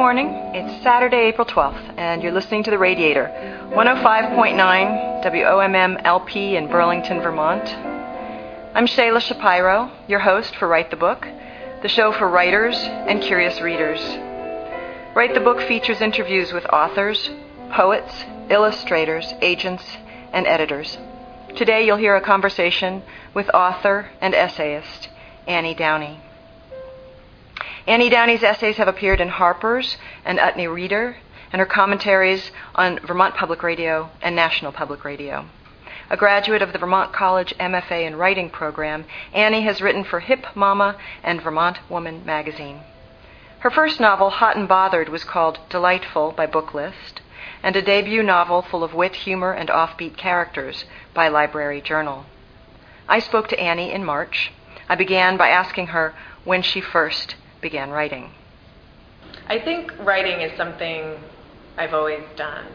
morning. It's Saturday, April 12th, and you're listening to The Radiator, 105.9 WOMM LP in Burlington, Vermont. I'm Shayla Shapiro, your host for Write the Book, the show for writers and curious readers. Write the Book features interviews with authors, poets, illustrators, agents, and editors. Today you'll hear a conversation with author and essayist Annie Downey. Annie Downey's essays have appeared in Harper's and Utne Reader, and her commentaries on Vermont Public Radio and National Public Radio. A graduate of the Vermont College MFA in Writing program, Annie has written for Hip Mama and Vermont Woman magazine. Her first novel, Hot and Bothered, was called Delightful by Booklist, and a debut novel full of wit, humor, and offbeat characters by Library Journal. I spoke to Annie in March. I began by asking her when she first began writing. I think writing is something I've always done.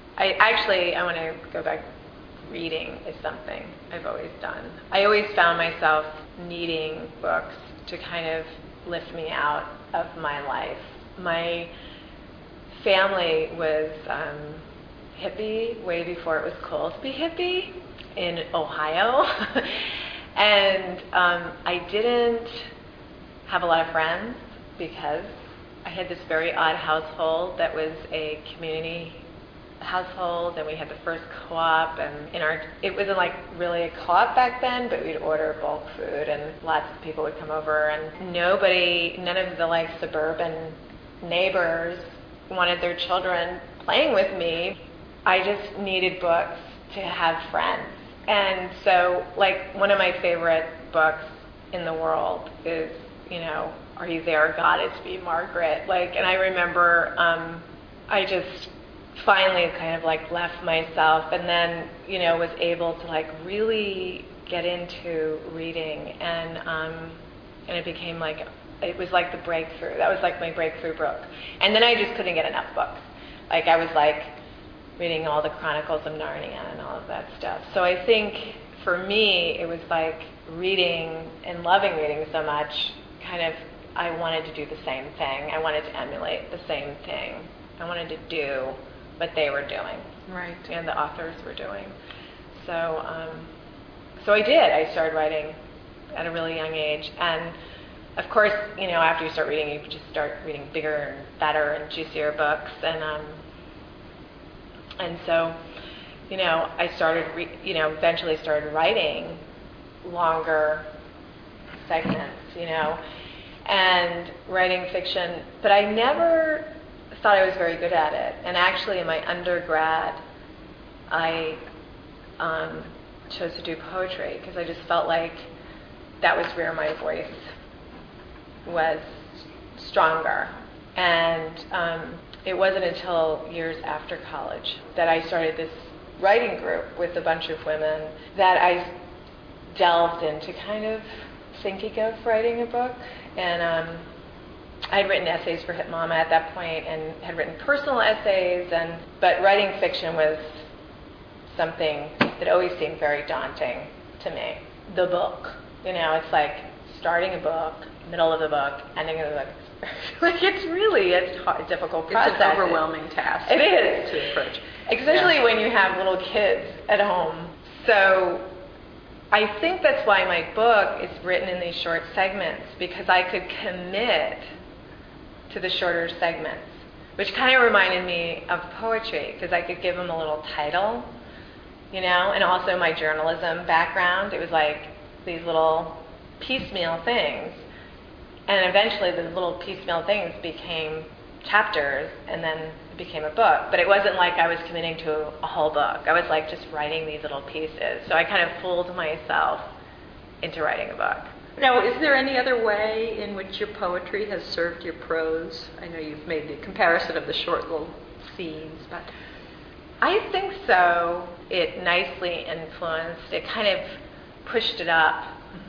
I want to go back. Reading is something I've always done. I always found myself needing books to kind of lift me out of my life. My family was hippie way before it was cool to be hippie in Ohio. And I didn't have a lot of friends because I had this very odd household that was a community household, and we had the first co-op, and it wasn't like really a co-op back then, but we'd order bulk food and lots of people would come over, and none of the like suburban neighbors wanted their children playing with me. I just needed books to have friends. And so like one of my favorite books in the world is, Are You There, God? It's Be Margaret. And I remember I just finally kind of left myself, and then was able to really get into reading, and it became it was like the breakthrough. That was like my breakthrough book. And then I just couldn't get enough books. I was reading all the Chronicles of Narnia and all of that stuff. So I think for me it was reading and loving reading so much, I wanted to do the same thing. I wanted to emulate the same thing. I wanted to do what they were doing, right, and the authors were doing. So I did. I started writing at a really young age, and of course, after you start reading, you just start reading bigger and better and juicier books, and so, I started, eventually started writing longer segments, and writing fiction, but I never thought I was very good at it. And actually in my undergrad, I chose to do poetry because I just felt like that was where my voice was stronger. And it wasn't until years after college that I started this writing group with a bunch of women that I delved into kind of thinking of writing a book. And I had written essays for Hip Mama at that point, and had written personal essays, but writing fiction was something that always seemed very daunting to me. The book, it's like starting a book, middle of the book, ending of the book. It's hard, difficult process. It's an overwhelming task. It is to approach, especially when you have little kids at home. So I think that's why my book is written in these short segments, because I could commit to the shorter segments, which kind of reminded me of poetry, because I could give them a little title, and also my journalism background. It was like these little piecemeal things, and eventually the little piecemeal things became chapters, and then it became a book. But it wasn't like I was committing to a whole book. I was just writing these little pieces. So I kind of fooled myself into writing a book. Now, is there any other way in which your poetry has served your prose? I know you've made the comparison of the short little scenes, but I think so. It nicely influenced. It kind of pushed it up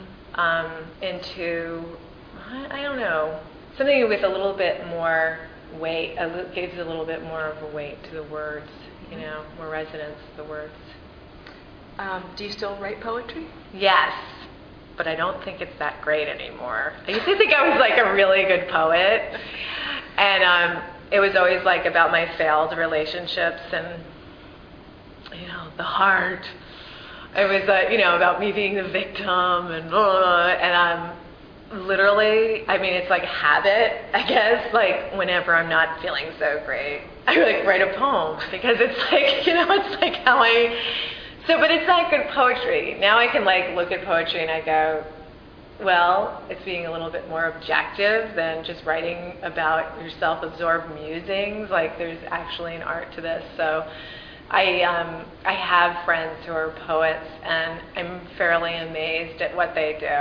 into, I don't know, something with a little bit more weight. Gives a little bit more of a weight to the words, more resonance to the words. Do you still write poetry? Yes. But I don't think it's that great anymore. I used to think I was a really good poet, and it was always like about my failed relationships and, the heart. It was, about me being the victim and literally, it's like a habit, I guess, like whenever I'm not feeling so great, I like write a poem because it's like, it's like how but it's not good poetry. Now I can like look at poetry and I go, well, it's being a little bit more objective than just writing about your self-absorbed musings. Like there's actually an art to this. So I have friends who are poets, and I'm fairly amazed at what they do.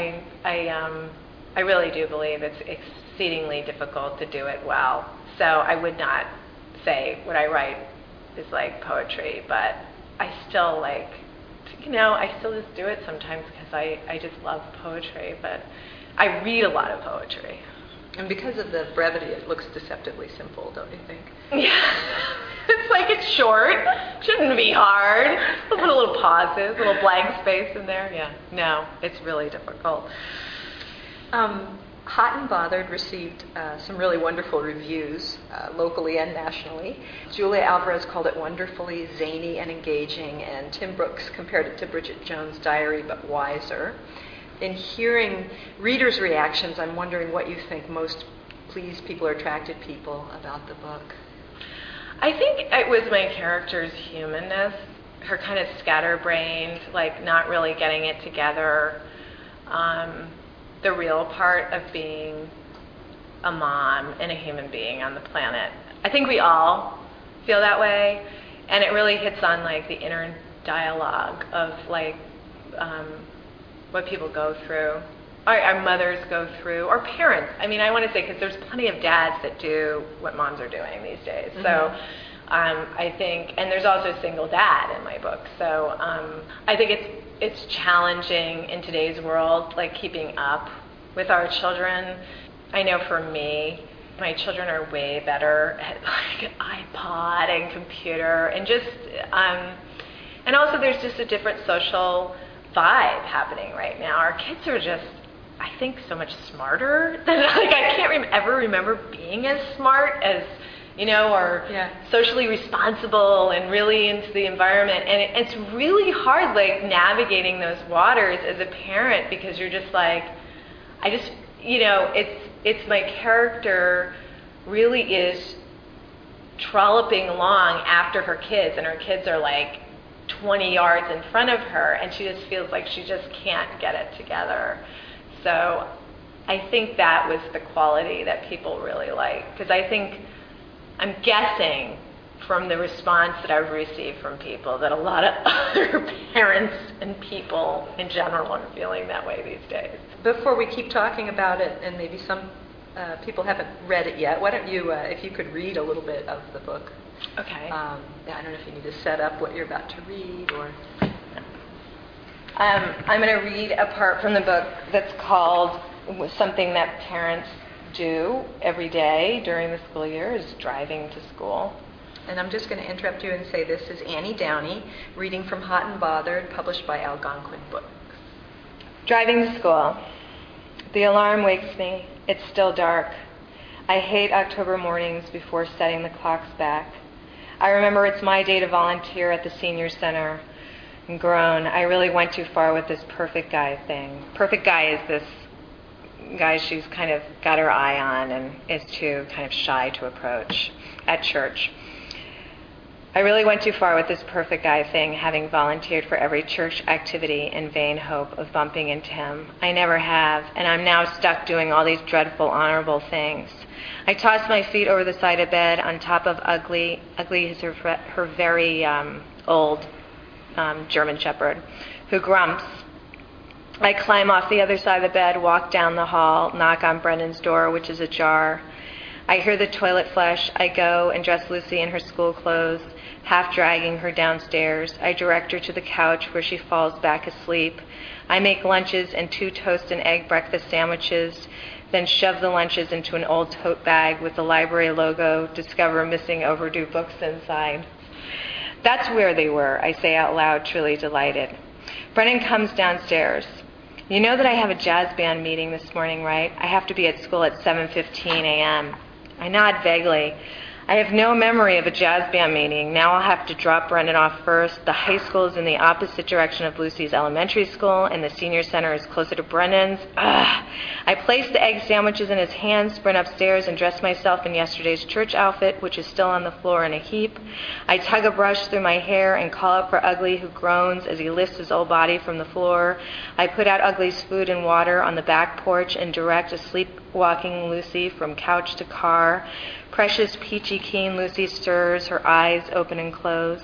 I really do believe it's exceedingly difficult to do it well. So I would not say what I write is like poetry, but I still I still just do it sometimes because I just love poetry. But I read a lot of poetry. And because of the brevity, it looks deceptively simple, don't you think? Yeah. It's like it's short. Shouldn't be hard. We'll put a little pauses, a little blank space in there. Yeah. No, it's really difficult. Hot and Bothered received some really wonderful reviews, locally and nationally. Julia Alvarez called it wonderfully zany and engaging, and Tim Brooks compared it to Bridget Jones' Diary, but wiser. In hearing readers' reactions, I'm wondering what you think most pleased people or attracted people about the book. I think it was my character's humanness, her kind of scatterbrained, like not really getting it together, the real part of being a mom and a human being on the planet. I think we all feel that way, and it really hits on like the inner dialogue of like what people go through, our mothers go through, or parents. I want to say, because there's plenty of dads that do what moms are doing these days. Mm-hmm. So I think, and there's also a single dad in my book. So I think it's challenging in today's world, like keeping up with our children. I know for me, my children are way better at like iPod and computer, and just and also there's just a different social vibe happening right now. Our kids are just, I think, so much smarter than I can't ever remember being as smart as or socially responsible and really into the environment. And it's really hard, like navigating those waters as a parent, because you're just like, it's my character really is trolloping along after her kids, and her kids are like 20 yards in front of her, and she just feels like she just can't get it together. So I think that was the quality that people really like, because I'm guessing from the response that I've received from people that a lot of other parents and people in general are feeling that way these days. Before we keep talking about it, and maybe some people haven't read it yet, why don't you, if you could read a little bit of the book. Okay. I don't know if you need to set up what you're about to read, or... I'm going to read a part from the book that's called Something That Parents Do Every Day During the School Year is Driving to School. And I'm just going to interrupt you and say this is Annie Downey, reading from Hot and Bothered, published by Algonquin Books. Driving to school. The alarm wakes me. It's still dark. I hate October mornings before setting the clocks back. I remember it's my day to volunteer at the senior center and groan, I really went too far with this perfect guy thing. Perfect guy is this guy she's kind of got her eye on and is too kind of shy to approach at church. I really went too far with this perfect guy thing, having volunteered for every church activity in vain hope of bumping into him. I never have, and I'm now stuck doing all these dreadful, honorable things. I toss my feet over the side of bed on top of Ugly. Ugly is her very old German Shepherd, who grumps. I climb off the other side of the bed, walk down the hall, knock on Brendan's door, which is ajar. I hear the toilet flush. I go and dress Lucy in her school clothes, half dragging her downstairs. I direct her to the couch where she falls back asleep. I make lunches and 2 toast and egg breakfast sandwiches, then shove the lunches into an old tote bag with the library logo, discover missing overdue books inside. That's where they were, I say out loud, truly delighted. Brennan comes downstairs. You know that I have a jazz band meeting this morning, right? I have to be at school at 7:15 a.m. I nod vaguely. I have no memory of a jazz band meeting. Now I'll have to drop Brendan off first. The high school is in the opposite direction of Lucy's elementary school, and the senior center is closer to Brendan's. Ugh. I place the egg sandwiches in his hands, sprint upstairs, and dress myself in yesterday's church outfit, which is still on the floor in a heap. I tug a brush through my hair and call up for Ugly, who groans as he lifts his old body from the floor. I put out Ugly's food and water on the back porch and direct a sleepwalking Lucy from couch to car. Precious, peachy keen Lucy stirs, her eyes open and close.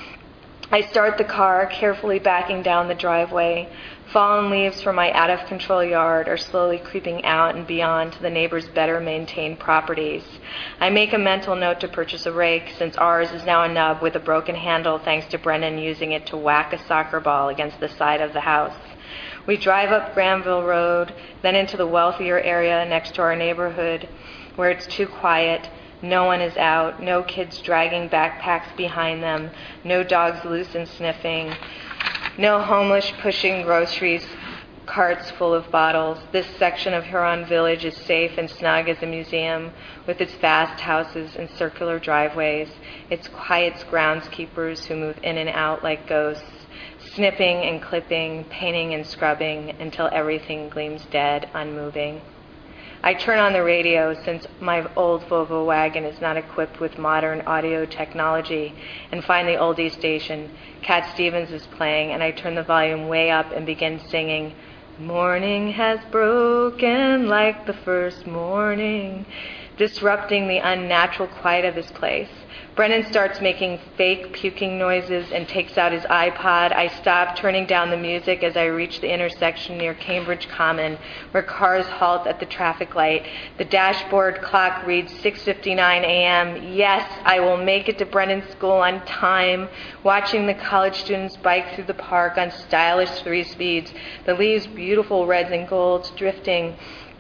I start the car, carefully backing down the driveway. Fallen leaves from my out-of-control yard are slowly creeping out and beyond to the neighbors' better-maintained properties. I make a mental note to purchase a rake, since ours is now a nub with a broken handle thanks to Brendan using it to whack a soccer ball against the side of the house. We drive up Granville Road, then into the wealthier area next to our neighborhood, where it's too quiet. No one is out, no kids dragging backpacks behind them, no dogs loose and sniffing, no homeless pushing groceries carts full of bottles. This section of Huron Village is safe and snug as a museum, with its vast houses and circular driveways, its quiet groundskeepers who move in and out like ghosts, snipping and clipping, painting and scrubbing until everything gleams dead, unmoving. I turn on the radio, since my old Volvo wagon is not equipped with modern audio technology, and find the oldie station. Cat Stevens is playing, and I turn the volume way up and begin singing, "Morning has broken like the first morning," disrupting the unnatural quiet of this place. Brendan starts making fake puking noises and takes out his iPod. I stop, turning down the music as I reach the intersection near Cambridge Common, where cars halt at the traffic light. The dashboard clock reads 6:59 a.m. Yes, I will make it to Brendan's school on time, watching the college students bike through the park on stylish 3-speeds, the leaves beautiful reds and golds drifting.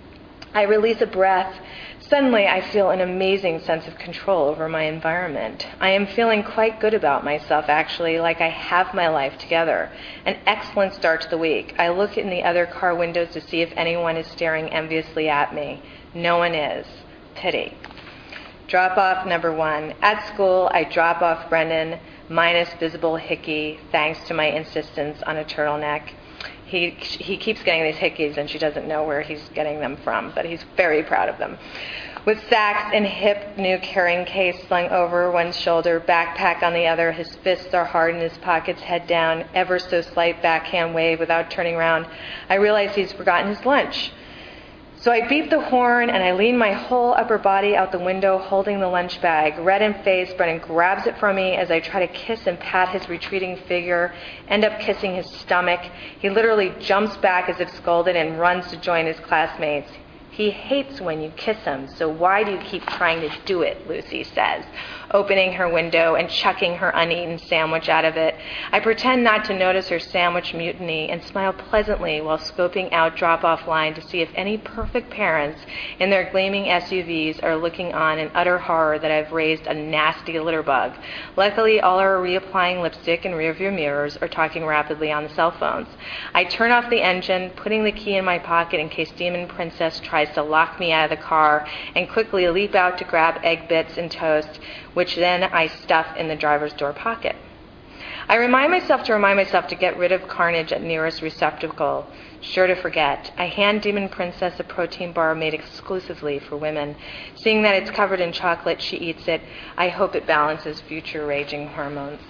I release a breath. Suddenly, I feel an amazing sense of control over my environment. I am feeling quite good about myself, actually, like I have my life together. An excellent start to the week. I look in the other car windows to see if anyone is staring enviously at me. No one is. Pity. Drop-off number 1. At school, I drop off Brendan, minus visible hickey, thanks to my insistence on a turtleneck. He keeps getting these hickeys, and she doesn't know where he's getting them from, but he's very proud of them. With sacks and hip new carrying case slung over one shoulder, backpack on the other, his fists are hard in his pockets, head down, ever so slight backhand wave without turning around, I realize he's forgotten his lunch. So I beep the horn, and I lean my whole upper body out the window, holding the lunch bag. Red in face, Brendan grabs it from me as I try to kiss and pat his retreating figure, end up kissing his stomach. He literally jumps back as if scalded and runs to join his classmates. He hates when you kiss him, so why do you keep trying to do it, Lucy says, opening her window and chucking her uneaten sandwich out of it. I pretend not to notice her sandwich mutiny and smile pleasantly while scoping out drop-off line to see if any perfect parents in their gleaming SUVs are looking on in utter horror that I've raised a nasty litter bug. Luckily, all are reapplying lipstick and rearview mirrors or talking rapidly on the cell phones. I turn off the engine, putting the key in my pocket in case Demon Princess tries to lock me out of the car, and quickly leap out to grab egg bits and toast, which then I stuff in the driver's door pocket. I remind myself to get rid of carnage at nearest receptacle. Sure to forget. I hand Demon Princess a protein bar made exclusively for women. Seeing that it's covered in chocolate, she eats it. I hope it balances future raging hormones.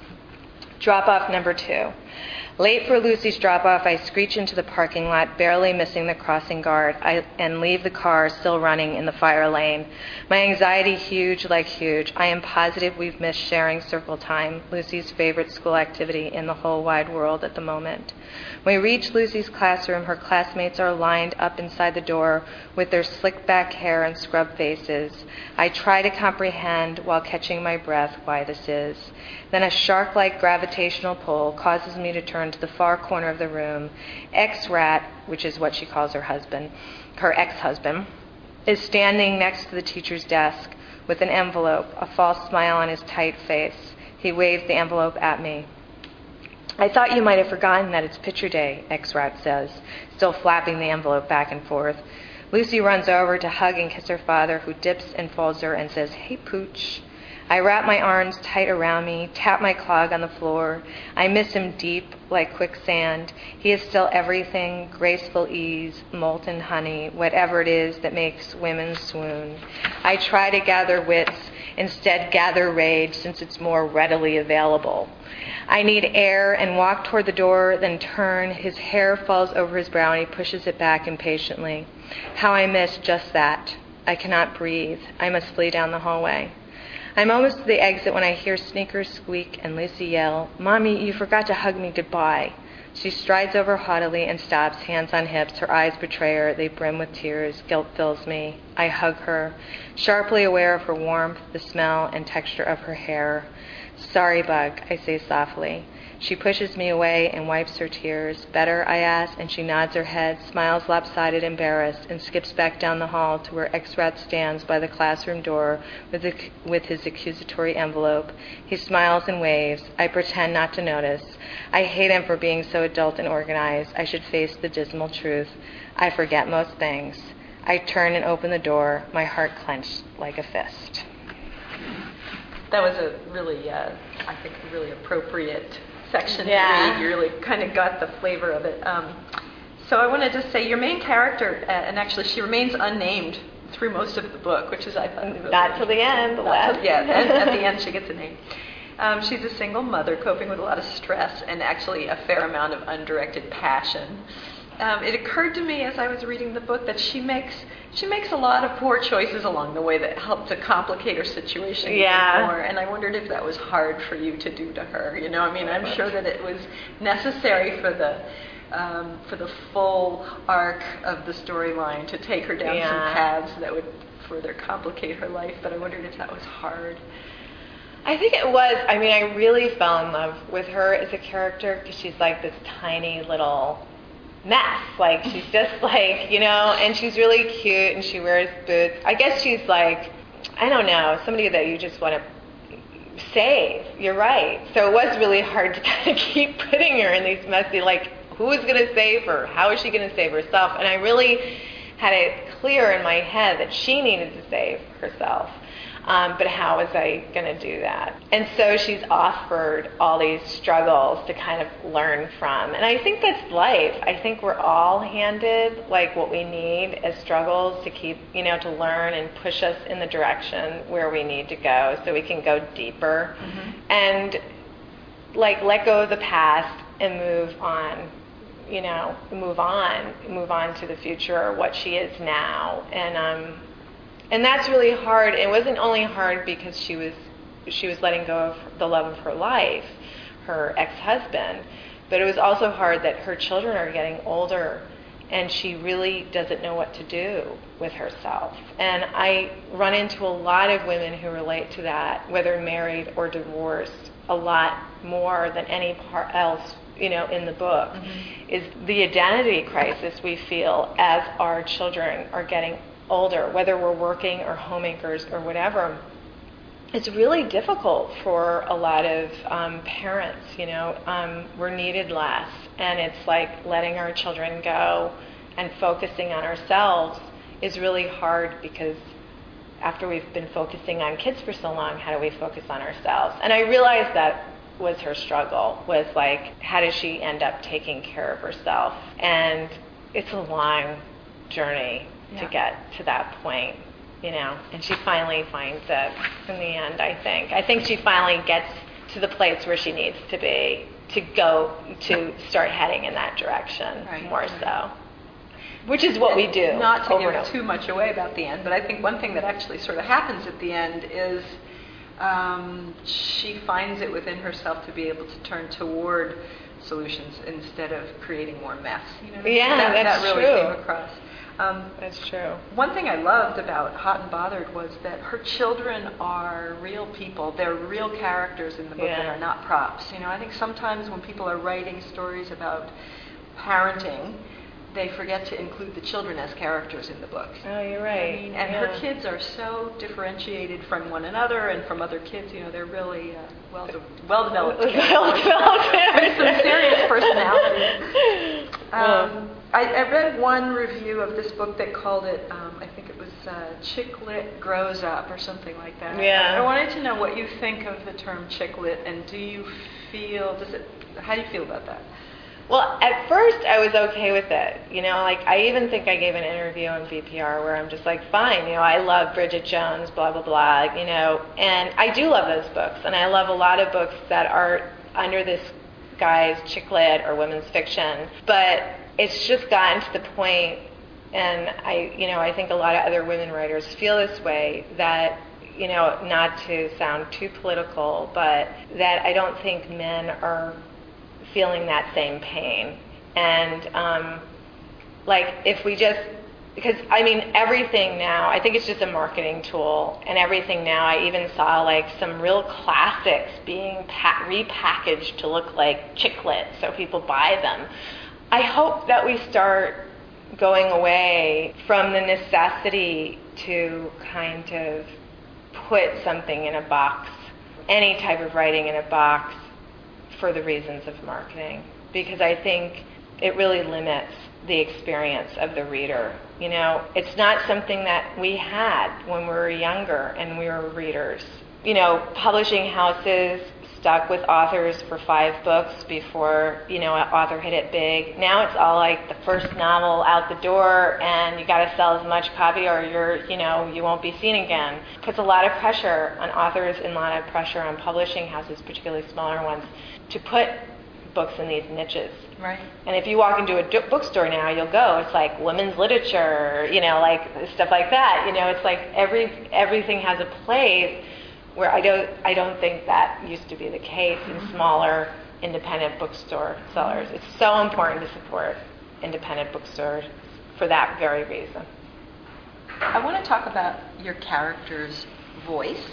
Drop-off number 2. Late for Lucy's drop-off, I screech into the parking lot, barely missing the crossing guard, and leave the car still running in the fire lane. My anxiety huge like huge. I am positive we've missed sharing circle time, Lucy's favorite school activity in the whole wide world at the moment. When we reach Lucy's classroom, her classmates are lined up inside the door with their slick back hair and scrub faces. I try to comprehend, while catching my breath, why this is. Then a shark-like gravitational pull causes me to turn to the far corner of the room. Ex-rat, which is what she calls her husband, her ex-husband, is standing next to the teacher's desk with an envelope, a false smile on his tight face. He waves the envelope at me. "I thought you might have forgotten that it's picture day," ex-rat says, still flapping the envelope back and forth. Lucy runs over to hug and kiss her father, who dips and folds her and says, "Hey, Pooch." I wrap my arms tight around me, tap my clog on the floor. I miss him deep like quicksand. He is still everything, graceful ease, molten honey, whatever it is that makes women swoon. I try to gather wits, instead gather rage, since it's more readily available. I need air and walk toward the door, then turn. His hair falls over his brow and he pushes it back impatiently. How I miss just that. I cannot breathe. I must flee down the hallway. I'm almost to the exit when I hear sneakers squeak and Lucy yell, "Mommy, you forgot to hug me goodbye." She strides over haughtily and stops, hands on hips. Her eyes betray her. They brim with tears. Guilt fills me. I hug her, sharply aware of her warmth, the smell and texture of her hair. "Sorry, Bug," I say softly. She pushes me away and wipes her tears. "Better?" I ask, and she nods her head, smiles lopsided, embarrassed, and skips back down the hall to where X-Rat stands by the classroom door with his accusatory envelope. He smiles and waves. I pretend not to notice. I hate him for being so adult and organized. I should face the dismal truth. I forget most things. I turn and open the door, my heart clenched like a fist. That was a really, I think, a really appropriate section to Yeah. read. You really kind of got the flavor of it. So I want to just say your main character, and actually she remains unnamed through most of the book, which is, I thought... Not till the end, the last. Yeah, and at the end she gets a name. She's a single mother coping with a lot of stress and actually a fair amount of undirected passion. It occurred to me as I was reading the book that she makes a lot of poor choices along the way that help to complicate her situation even more. And I wondered if that was hard for you to do to her. You know, I mean, I'm sure that it was necessary for the full arc of the storyline to take her down some paths that would further complicate her life. But I wondered if that was hard. I think it was. I mean, I really fell in love with her as a character because she's like this tiny little mess. Like, she's just like, you know, and she's really cute and she wears boots. I guess she's like, I don't know, somebody that you just want to save. You're right. So it was really hard to kind of keep putting her in these messy, like, who is going to save her? How is she going to save herself? And I really had it clear in my head that she needed to save herself. But how was I going to do that? And so she's offered all these struggles to kind of learn from. And I think that's life. I think we're all handed like what we need as struggles to keep, you know, to learn and push us in the direction where we need to go so we can go deeper and like let go of the past and move on. You know, move on to the future or what she is now. And that's really hard. It wasn't only hard because she was letting go of the love of her life, her ex-husband, but it was also hard that her children are getting older and she really doesn't know what to do with herself. And I run into a lot of women who relate to that, whether married or divorced, a lot more than any part else, you know, in the book, is the identity crisis we feel as our children are getting older, whether we're working or homemakers or whatever. It's really difficult for a lot of parents, you know. We're needed less, and it's like letting our children go and focusing on ourselves is really hard because after we've been focusing on kids for so long, how do we focus on ourselves? And I realized that was her struggle, was like, how does she end up taking care of herself? And it's a long journey to get to that point, you know, and she finally finds it in the end, I think. I think she finally gets to the place where she needs to be to go to start heading in that direction more so, which is what we do. Not to give too much away about the end, but I think one thing that actually sort of happens at the end is she finds it within herself to be able to turn toward solutions instead of creating more mess. You know, that's that really true. came across. That's true. One thing I loved about Hot and Bothered was that her children are real people. They're real characters in the book that are not props. You know, I think sometimes when people are writing stories about parenting, they forget to include the children as characters in the book. Oh, you're right. I mean, and her kids are so differentiated from one another and from other kids. You know, they're really well-developed. Well-developed. With some serious personalities. I read one review of this book that called it, I think it was Chick Lit Grows Up or something like that. Yeah. I wanted to know what you think of the term chick lit, and how do you feel about that? Well, at first I was okay with it. Like I even think I gave an interview on VPR where I'm just like, fine, I love Bridget Jones, blah, blah, blah, and I do love those books. And I love a lot of books that are under this guise chick lit or women's fiction. But it's just gotten to the point, and I think a lot of other women writers feel this way, that, not to sound too political, but that I don't think men are feeling that same pain. And if we just, because everything now, I think it's just a marketing tool, and everything now, I even saw some real classics being repackaged to look like chick lit so people buy them. I hope that we start going away from the necessity to kind of put something in a box, any type of writing in a box, for the reasons of marketing, because I think it really limits the experience of the reader. It's not something that we had when we were younger and we were readers. Publishing houses stuck with authors for 5 books before, an author hit it big. Now it's all like the first novel out the door, and you got to sell as much copy or you won't be seen again. Puts a lot of pressure on authors and a lot of pressure on publishing houses, particularly smaller ones, to put books in these niches. Right. And if you walk into a bookstore now, you'll go, it's like women's literature, stuff like that. It's like everything has a place, where I don't think that used to be the case in smaller independent bookstore sellers. It's so important to support independent bookstores for that very reason. I want to talk about your character's voice.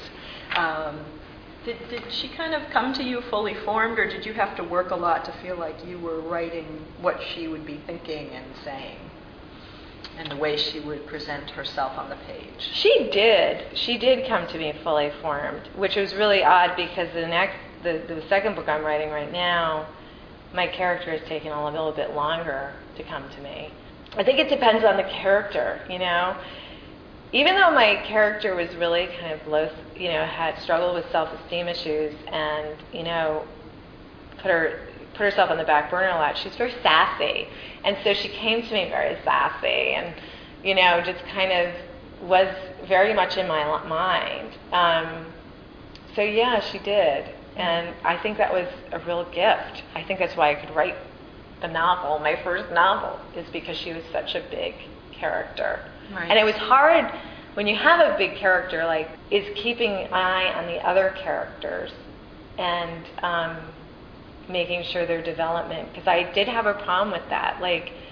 Did she kind of come to you fully formed, or did you have to work a lot to feel like you were writing what she would be thinking and saying, and the way she would present herself on the page? She did come to me fully formed, which was really odd, because the second book I'm writing right now, my character has taken a little bit longer to come to me. I think it depends on the character, Even though my character was really kind of low, had struggled with self-esteem issues, and put herself on the back burner a lot, she's very sassy, and so she came to me very sassy, and just kind of was very much in my mind. So yeah, she did, and I think that was a real gift. I think that's why I could write the novel. My first novel is because she was such a big character. Right. And it was hard when you have a big character, is keeping an eye on the other characters and making sure their development, because I did have a problem with that.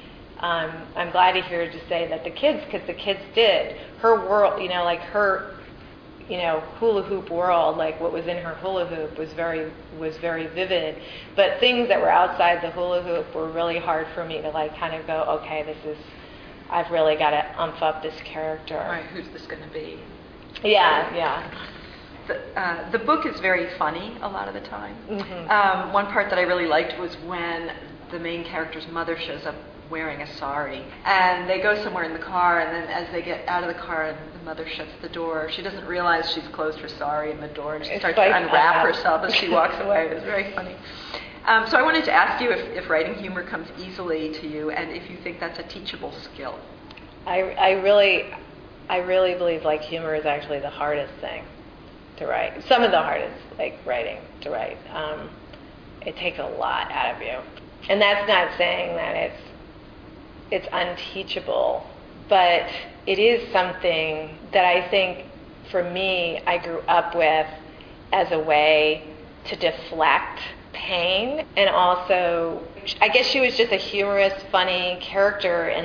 I'm glad to hear to say that the kids did. Her world, her, hula hoop world, what was in her hula hoop was very vivid. But things that were outside the hula hoop were really hard for me to kind of go, okay, I've really got to umph up this character. Right, who's this going to be? Yeah. The book is very funny a lot of the time. Mm-hmm. One part that I really liked was when the main character's mother shows up wearing a sari, and they go somewhere in the car, and then as they get out of the car and the mother shuts the door, she doesn't realize she's closed her sari in the door, and she starts to unwrap herself as she walks away. It was very funny. So I wanted to ask you if writing humor comes easily to you, and if you think that's a teachable skill. I really believe humor is actually the hardest thing to write. Some of the hardest, writing to write. It takes a lot out of you, and that's not saying that it's unteachable, but it is something that I think, for me, I grew up with as a way to deflect pain, and also, I guess she was just a humorous, funny character, and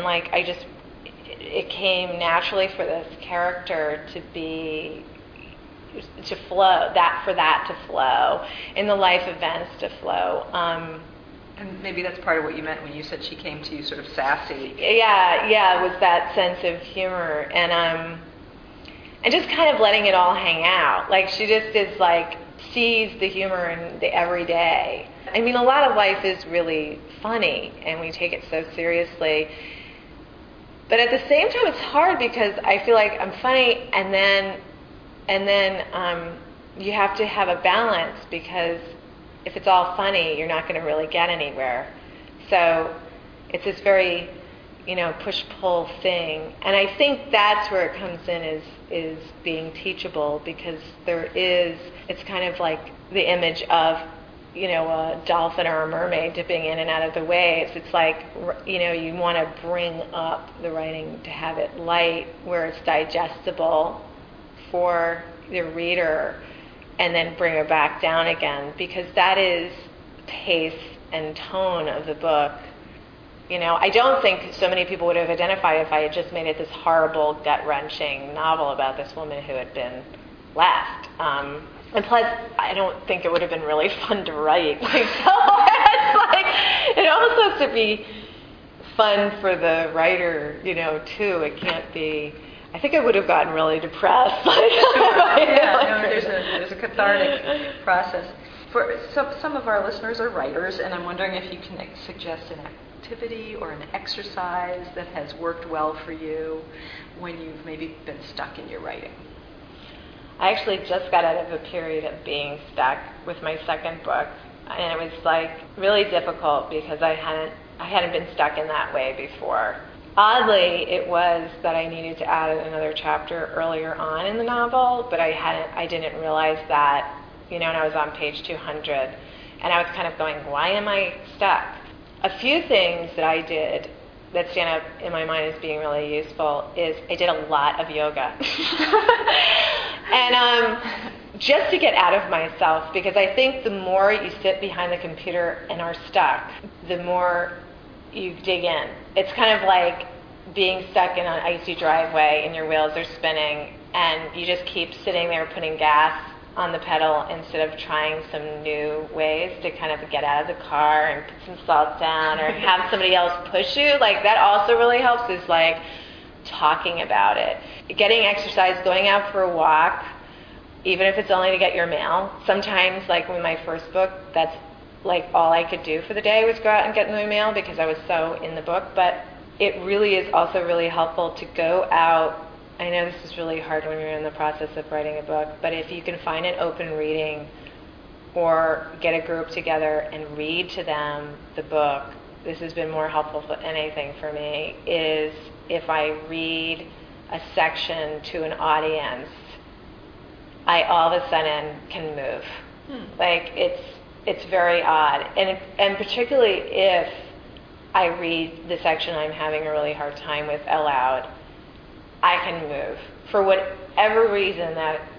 it came naturally for this character to flow, for that to flow, in the life events to flow. And maybe that's part of what you meant when you said she came to you sort of sassy. Yeah, it was that sense of humor, and just kind of letting it all hang out. She just is sees the humor in the everyday. I mean, a lot of life is really funny, and we take it so seriously. But at the same time, it's hard because I feel like I'm funny, and then you have to have a balance, because if it's all funny, you're not going to really get anywhere. So it's this very, push-pull thing. And I think that's where it comes in, is being teachable, because it's kind of like the image of, a dolphin or a mermaid dipping in and out of the waves. It's like, you want to bring up the writing to have it light, where it's digestible for the reader, and then bring it back down again, because that is pace and tone of the book. I don't think so many people would have identified if I had just made it this horrible, gut-wrenching novel about this woman who had been left. And plus, I don't think it would have been really fun to write. So it almost has to be fun for the writer, too. It can't be. I think I would have gotten really depressed. There's a cathartic process. Some of our listeners are writers, and I'm wondering if you can suggest an activity or an exercise that has worked well for you when you've maybe been stuck in your writing. I actually just got out of a period of being stuck with my second book, and it was really difficult because I hadn't been stuck in that way before. Oddly, it was that I needed to add another chapter earlier on in the novel, but I didn't realize that, and I was on page 200, and I was kind of going, why am I stuck? A few things that I did that stand up in my mind as being really useful is I did a lot of yoga. And just to get out of myself, because I think the more you sit behind the computer and are stuck, the more you dig in. It's kind of like being stuck in an icy driveway and your wheels are spinning, and you just keep sitting there putting gas on the pedal instead of trying some new ways to kind of get out of the car and put some salt down or have somebody else push you. That also really helps, is talking about it. Getting exercise, going out for a walk, even if it's only to get your mail. Sometimes, with my first book, that's all I could do for the day was go out and get my mail because I was so in the book. But it really is also really helpful to go out. I know this is really hard when you're in the process of writing a book, but if you can find an open reading or get a group together and read to them the book, this has been more helpful than anything for me, is if I read a section to an audience, I all of a sudden can move. It's very odd. And particularly if I read the section I'm having a really hard time with aloud, I can move. For whatever reason,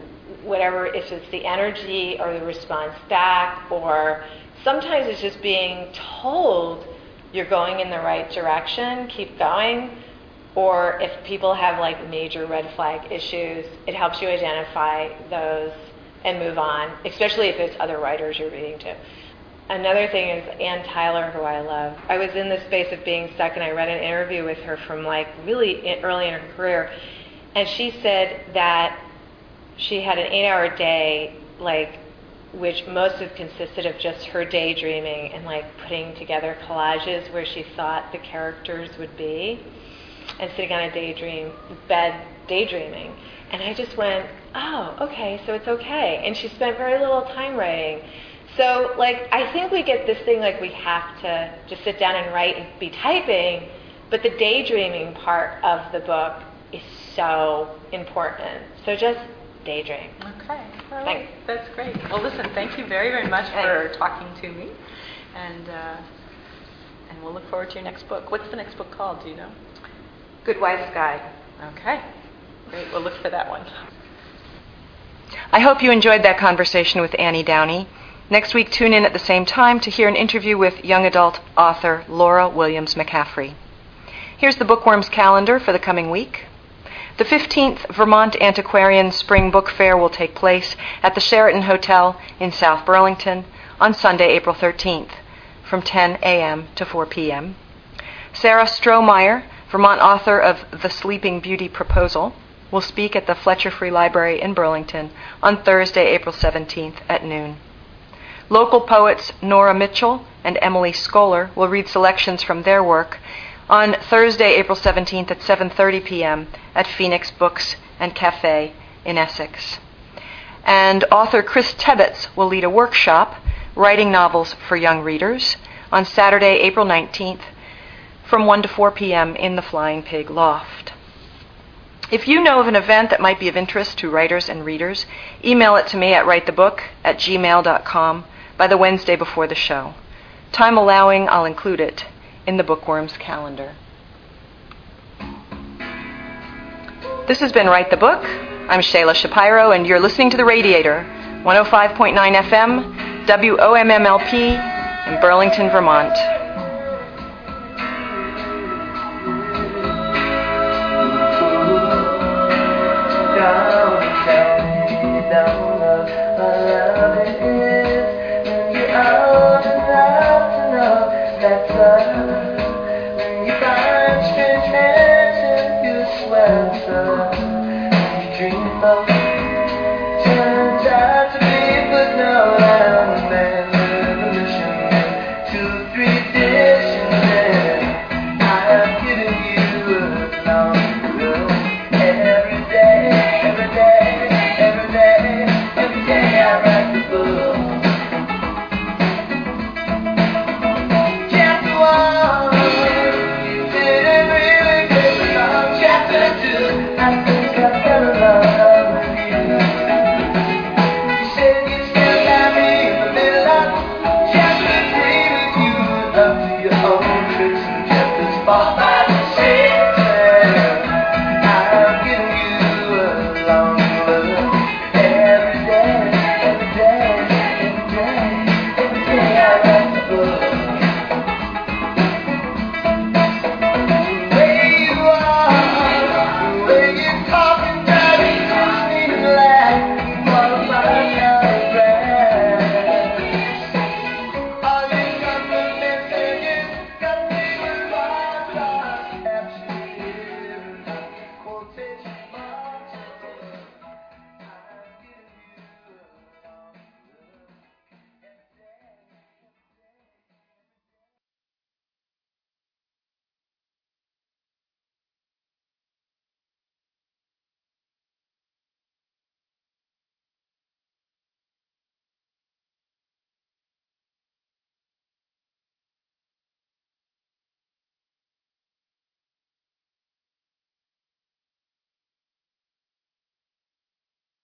if it's the energy or the response back, or sometimes it's just being told you're going in the right direction, keep going. Or if people have major red flag issues, it helps you identify those and move on, especially if it's other writers you're reading to. Another thing is Ann Tyler, who I love. I was in the space of being stuck, and I read an interview with her from really early in her career, and she said that she had an 8-hour day, which most of consisted of just her daydreaming and putting together collages where she thought the characters would be, and sitting on a bed daydreaming. And I just went, oh, okay, so it's okay. And she spent very little time writing. So, I think we get this thing we have to just sit down and write and be typing, but the daydreaming part of the book is so important. So just daydream. Okay, all right. That's great. Well, listen, thank you very, very much for talking to me, and we'll look forward to your next book. What's the next book called? Do you know? Good Wife's Guide. Okay, great. We'll look for that one. I hope you enjoyed that conversation with Annie Downey. Next week, tune in at the same time to hear an interview with young adult author Laura Williams McCaffrey. Here's the Bookworms calendar for the coming week. The 15th Vermont Antiquarian Spring Book Fair will take place at the Sheraton Hotel in South Burlington on Sunday, April 13th, from 10 a.m. to 4 p.m. Sarah Strohmeyer, Vermont author of The Sleeping Beauty Proposal, will speak at the Fletcher Free Library in Burlington on Thursday, April 17th at noon. Local poets Nora Mitchell and Emily Scholar will read selections from their work on Thursday, April 17th at 7:30 p.m. at Phoenix Books and Cafe in Essex. And author Chris Tebbetts will lead a workshop, Writing Novels for Young Readers, on Saturday, April 19th from 1 to 4 p.m. in the Flying Pig Loft. If you know of an event that might be of interest to writers and readers, email it to me at writethebook@gmail.com by the Wednesday before the show. Time allowing, I'll include it in the Bookworms calendar. This has been Write the Book. I'm Shayla Shapiro, and you're listening to The Radiator, 105.9 FM, WOMMLP in Burlington, Vermont. Dream of